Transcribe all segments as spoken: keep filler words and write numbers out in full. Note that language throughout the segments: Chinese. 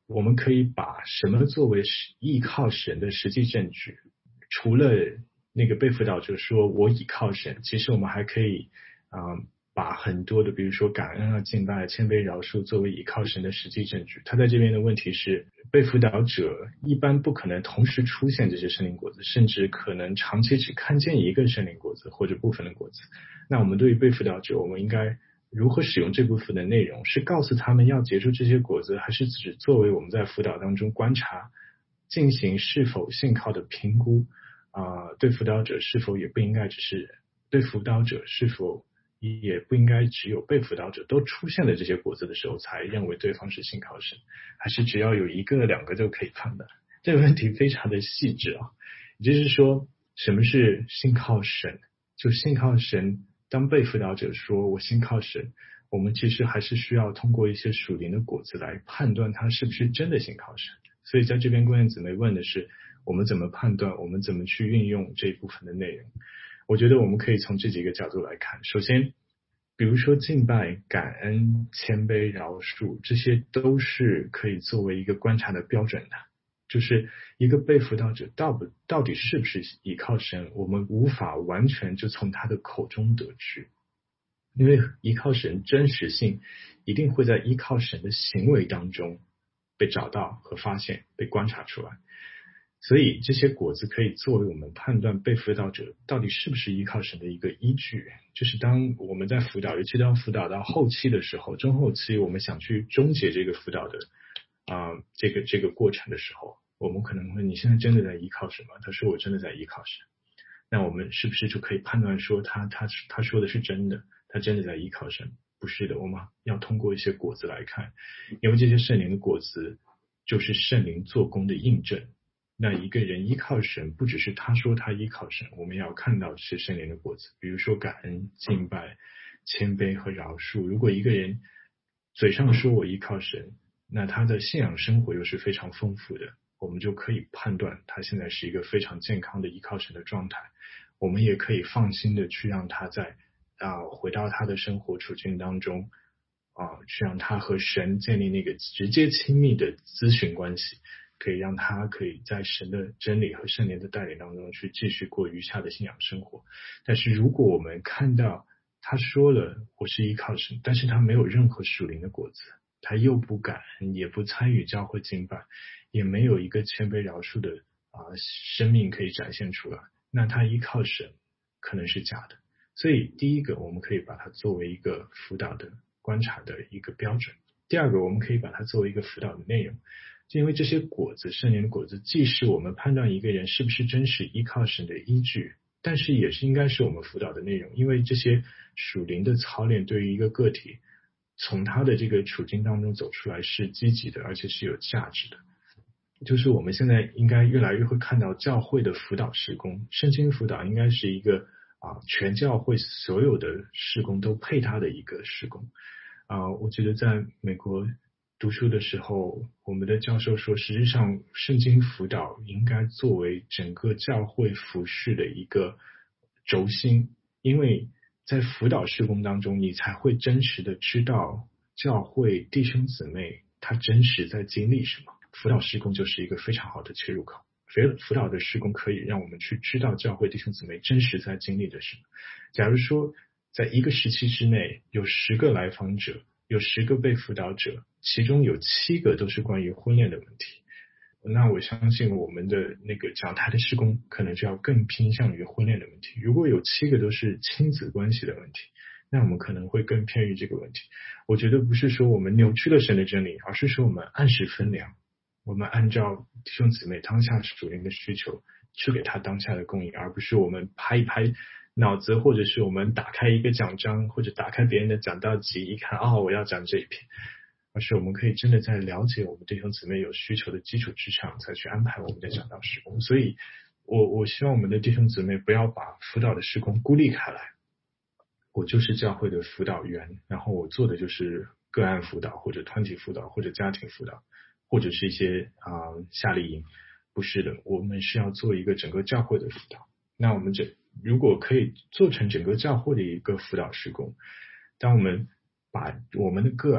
我们可以把什么作为依靠神的实际证据？除了那个被辅导者说我倚靠神，其实我们还可以啊、呃、把很多的比如说感恩啊、敬拜、谦卑、饶恕作为倚靠神的实际证据。他在这边的问题是，被辅导者一般不可能同时出现这些圣灵果子，甚至可能长期只看见一个圣灵果子或者部分的果子。那我们对于被辅导者，我们应该如何使用这部分的内容？是告诉他们要结出这些果子，还是只作为我们在辅导当中观察、进行是否信靠的评估？啊、呃，对辅导者是否也不应该只是对辅导者是否也不应该只有被辅导者都出现了这些果子的时候才认为对方是信靠神，还是只要有一个两个就可以判断？这个问题非常的细致啊，也就是说，什么是信靠神？就信靠神。当被辅导者说我信靠神，我们其实还是需要通过一些属灵的果子来判断他是不是真的信靠神。所以在这边关键姊妹问的是，我们怎么判断，我们怎么去运用这一部分的内容？我觉得我们可以从这几个角度来看。首先，比如说敬拜、感恩、谦卑、饶恕，这些都是可以作为一个观察的标准的。就是一个被辅导者到不到底是不是依靠神，我们无法完全就从他的口中得知，因为依靠神真实性一定会在依靠神的行为当中被找到和发现，被观察出来。所以这些果子可以作为我们判断被辅导者到底是不是依靠神的一个依据。就是当我们在辅导，尤其当辅导到后期的时候，中后期我们想去终结这个辅导的啊、呃，这个这个过程的时候，我们可能会，你现在真的在依靠什么？他说我真的在依靠神。那我们是不是就可以判断说他他他说的是真的？他真的在依靠神？不是的，我们要通过一些果子来看，因为这些圣灵的果子就是圣灵做工的印证。那一个人依靠神，不只是他说他依靠神，我们要看到是圣灵的果子，比如说感恩、敬拜、谦卑和饶恕。如果一个人嘴上说我依靠神，那他的信仰生活又是非常丰富的，我们就可以判断他现在是一个非常健康的依靠神的状态。我们也可以放心的去让他在啊、呃、回到他的生活处境当中啊、呃，去让他和神建立那个直接亲密的咨询关系，可以让他可以在神的真理和圣灵的带领当中去继续过余下的信仰生活。但是如果我们看到他说了我是依靠神，但是他没有任何属灵的果子，他又不感恩，也不参与教会敬拜，也没有一个谦卑饶恕的啊、呃、生命可以展现出来，那他依靠神可能是假的。所以第一个我们可以把它作为一个辅导的观察的一个标准。第二个我们可以把它作为一个辅导的内容，因为这些果子，圣灵的果子既是我们判断一个人是不是真实依靠神的依据，但是也是应该是我们辅导的内容。因为这些属灵的操练对于一个个体从他的这个处境当中走出来是积极的，而且是有价值的。就是我们现在应该越来越会看到教会的辅导事工，圣经辅导应该是一个啊，全教会所有的事工都配它的一个事工啊。我记得在美国读书的时候，我们的教授说，实际上圣经辅导应该作为整个教会服事的一个轴心，因为在辅导事工当中，你才会真实的知道教会弟兄姊妹他真实在经历什么。辅导事工就是一个非常好的切入口。辅导的事工可以让我们去知道教会弟兄姊妹真实在经历的什么。假如说在一个时期之内有十个来访者，有十个被辅导者，其中有七个都是关于婚恋的问题，那我相信我们的那个讲台的事工可能就要更偏向于婚恋的问题。如果有七个都是亲子关系的问题，那我们可能会更偏于这个问题。我觉得不是说我们扭曲了神的真理，而是说我们按时分粮，我们按照弟兄姊妹当下属灵的需求去给他当下的供应，而不是我们拍一拍脑子，或者是我们打开一个讲章，或者打开别人的讲道集，一看哦我要讲这一篇，而是我们可以真的在了解我们弟兄姊妹有需求的基础之上才去安排我们的讲道事工。所以我我希望我们的弟兄姊妹不要把辅导的事工孤立开来，我就是教会的辅导员，然后我做的就是个案辅导或者团体辅导或者家庭辅导或者是一些啊、呃、夏令营，不是的，我们是要做一个整个教会的辅导。那我们这如果可以做成整个教会的一个辅导事工，当我们把我们的个案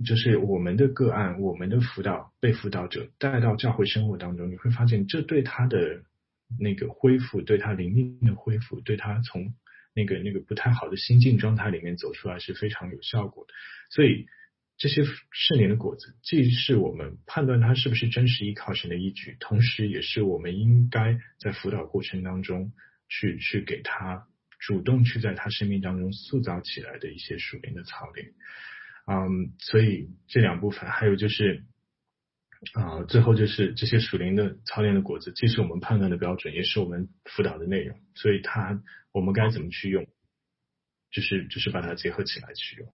就是我们的个案，我们的辅导被辅导者带到教会生活当中，你会发现这对他的那个恢复，对他灵命的恢复，对他从那个那个不太好的心境状态里面走出来是非常有效果的。所以这些圣灵的果子，既是我们判断它是不是真实依靠神的依据，同时也是我们应该在辅导过程当中去去给他主动去在他生命当中塑造起来的一些属灵的操练。嗯，所以这两部分，还有就是啊、呃，最后就是这些属灵的操练的果子，既是我们判断的标准，也是我们辅导的内容，所以它我们该怎么去用，就是就是把它结合起来去用。